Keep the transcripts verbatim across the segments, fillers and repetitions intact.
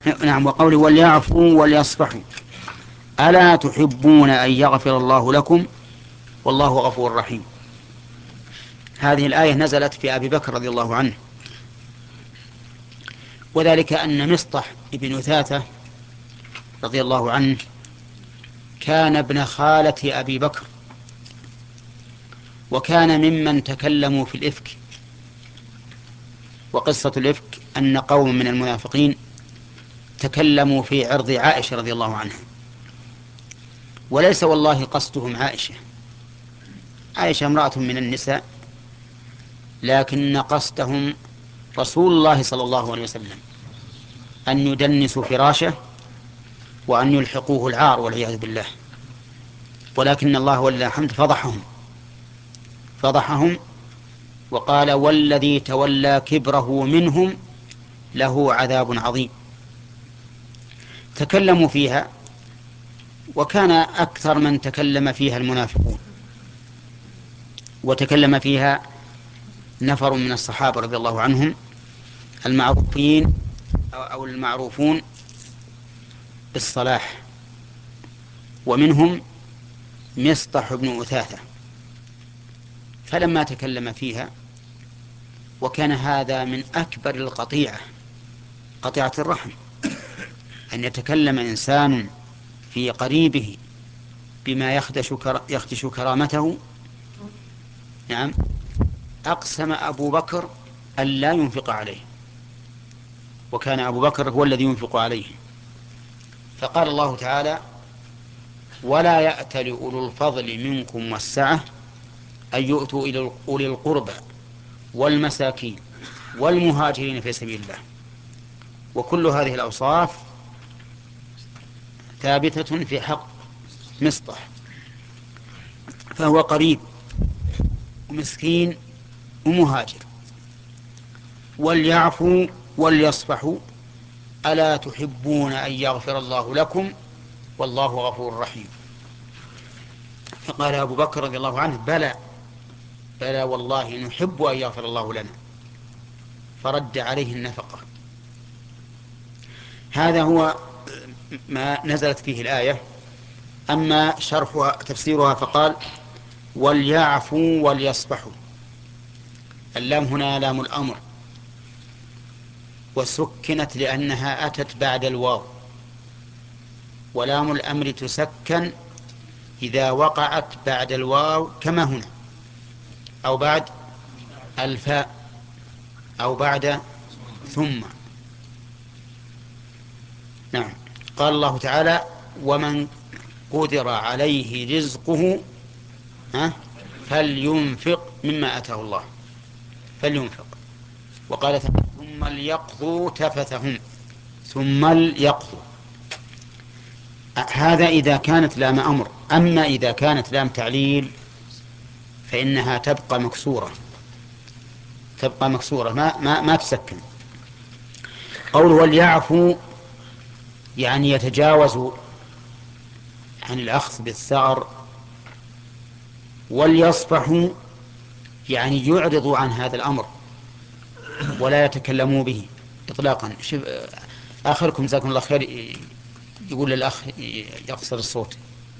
نعم. وقوله وليعفوا وليصفحوا ألا تحبون أن يغفر الله لكم والله غفور رحيم. هذه الآية نزلت في أبي بكر رضي الله عنه، وذلك أن مصطح ابن أثاثة رضي الله عنه كان ابن خالة أبي بكر، وكان ممن تكلموا في الإفك. وقصة الإفك أن قوم من المنافقين تكلموا في عرض عائشة رضي الله عنها، وليس والله قصدهم عائشة، عائشة امرأة من النساء، لكن قصدهم رسول الله صلى الله عليه وسلم، أن يدنسوا فراشه وأن يلحقوه العار والعياذ بالله. ولكن الله ولله الحمد فضحهم فضحهم وقال والذي تولى كبره منهم له عذاب عظيم. تكلموا فيها، وكان أكثر من تكلم فيها المنافقون، وتكلم فيها نفر من الصحابة رضي الله عنهم المعروفين أو المعروفون بالصلاح، ومنهم مصطح بن أثاثة. فلما تكلم فيها، وكان هذا من أكبر القطيعة، قطيعة الرحم، أن يتكلم إنسان في قريبه بما يخدش, كر... يخدش كرامته. نعم. أقسم أبو بكر أن لا ينفق عليه، وكان أبو بكر هو الذي ينفق عليه. فقال الله تعالى ولا يأتل أولو الفضل منكم والسعة أن يؤتوا إلى أولي القربى والمساكين والمهاجرين في سبيل الله. وكل هذه الأوصاف ثابتة في حق مصطح، فهو قريب ومسكين ومهاجر. وليعفوا وليصفحوا ألا تحبون أن يغفر الله لكم والله غفور رحيم. فقال أبو بكر رضي الله عنه بلى بلى والله نحب أن يغفر الله لنا، فرد عليه النفقة. هذا هو ما نزلت فيه الآية. أما شرحها تفسيرها فقال وليعفوا وليصفحوا. اللام هنا لام الأمر، وسكنت لأنها أتت بعد الواو، ولام الأمر تسكن إذا وقعت بعد الواو كما هنا، أو بعد الفاء، أو بعد ثم. نعم. قال الله تعالى ومن قدر عليه رزقه ها فلينفق مما أتاه الله، فلينفق. وقال ثم ليقضوا تفثهم، ثم ليقضوا. هذا إذا كانت لام أمر. أما إذا كانت لام تعليل فإنها تبقى مكسورة، تبقى مكسورة ما, ما, ما تسكن. قوله وليعفوا يعني يتجاوزوا عن الأخذ بالثأر، وليصفحوا يعني يعرضوا عن هذا الأمر ولا يتكلموا به إطلاقا. شوف آخركم جزاكم الله خير يقول للأخ يقصر الصوت.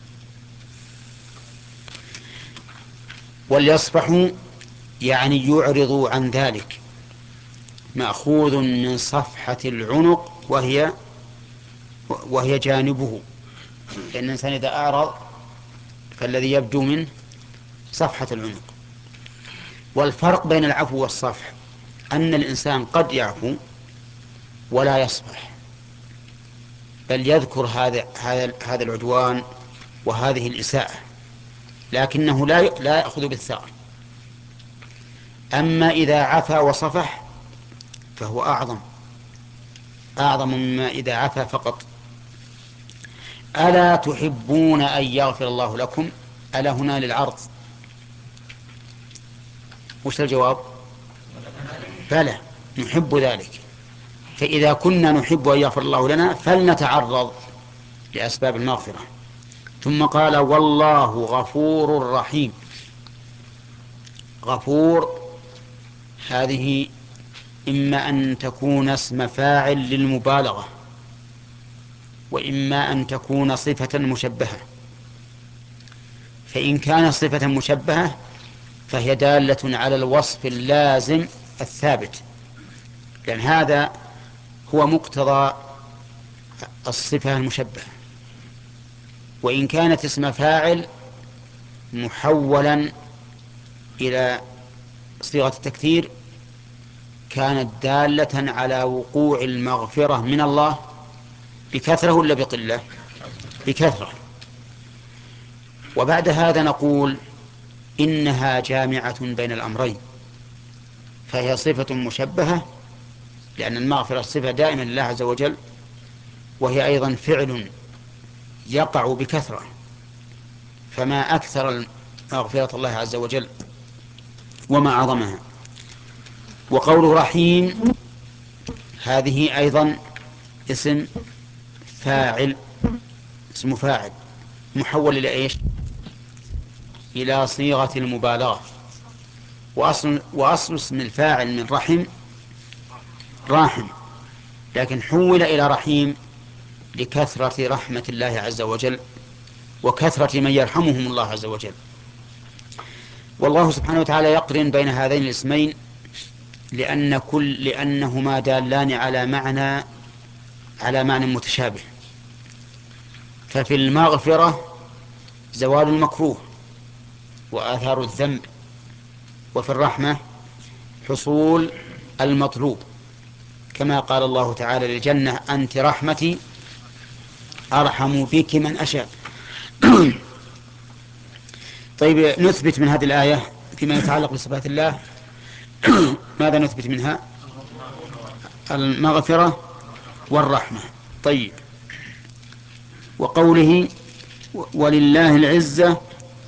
وليصفحوا يعني يعرضوا عن ذلك، مأخوذ من صفحة العنق وهي وهي جانبه، لأن الإنسان إذا أعرض فالذي يبدو منه صفحة العنق. والفرق بين العفو والصفح أن الإنسان قد يعفو ولا يصفح، بل يذكر هذا هذا هذا العدوان وهذه الإساءة، لكنه لا لا يأخذ بالثأر. أما إذا عفا وصفح فهو أعظم أعظم مما إذا عفا فقط. ألا تحبون أن يغفر الله لكم؟ ألا هنا للعرض. وش الجواب؟ بلى نحب ذلك. فإذا كنا نحب أن يغفر الله لنا فلنتعرض لأسباب المغفرة. ثم قال والله غفور رحيم. غفور هذه إما أن تكون اسم فاعل للمبالغة وإما أن تكون صفة مشبهة. فإن كان صفة مشبهة فهي دالة على الوصف اللازم الثابت، لأن هذا هو مقتضى الصفة المشبهة. وإن كانت اسم فاعل محولا إلى صيغة التكثير كانت دالة على وقوع المغفرة من الله بكثرة ولا بقلة؟ بكثرة. وبعد هذا نقول إنها جامعة بين الأمرين، فهي صفة مشبهة لأن المغفرة صفة دائما لله عز وجل، وهي أيضا فعل يقع بكثرة، فما أكثر مغفرة الله عز وجل وما أعظمها. وقوله رحيم هذه أيضا اسم فاعل، اسم فاعل محول إلى إيش؟ إلى صيغة المبالغة. وأصل, وأصل اسم الفاعل من رحم راحم، لكن حول إلى رحيم لكثرة رحمة الله عز وجل وكثرة من يرحمهم الله عز وجل. والله سبحانه وتعالى يقرن بين هذين الاسمين لأن كل لأنهما دالان على معنى على معنى متشابه. ففي المغفرة زوال المكروه وآثار الذنب، وفي الرحمة حصول المطلوب، كما قال الله تعالى للجنة أنت رحمتي أرحم بك من أشاء. طيب نثبت من هذه الآية فيما يتعلق بصفات الله ماذا نثبت منها؟ المغفرة والرحمة. طيب، وقوله ولله العزة